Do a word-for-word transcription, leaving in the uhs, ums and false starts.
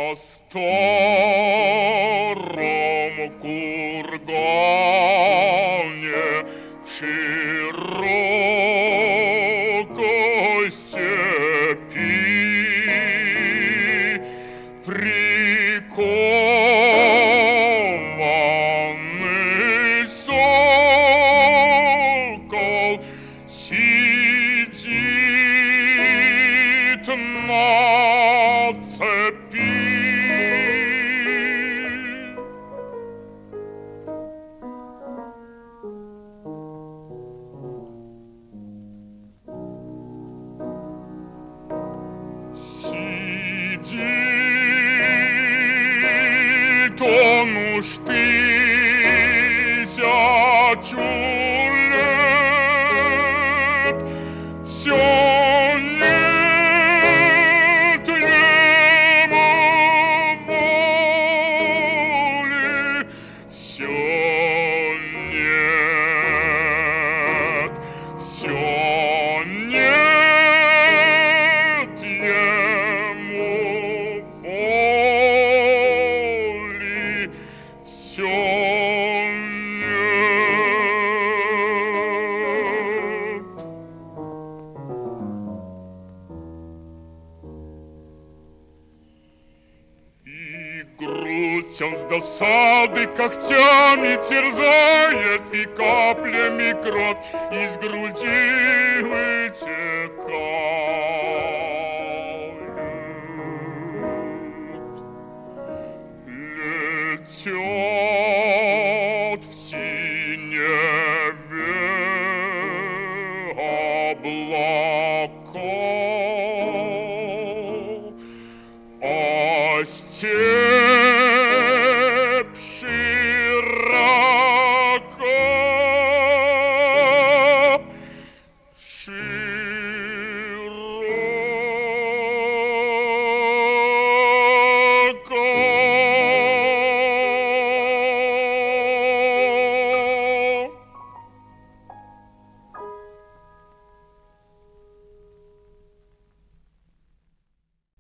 на старом кургане в широкой степи прикованный сокол сидит на цепи. Сидит он уж тысячу лет, все нет ему воли, все нет, все нет ему воли, все нет. И грудь он с досады когтями терзает, и каплями кровь из груди вытекает.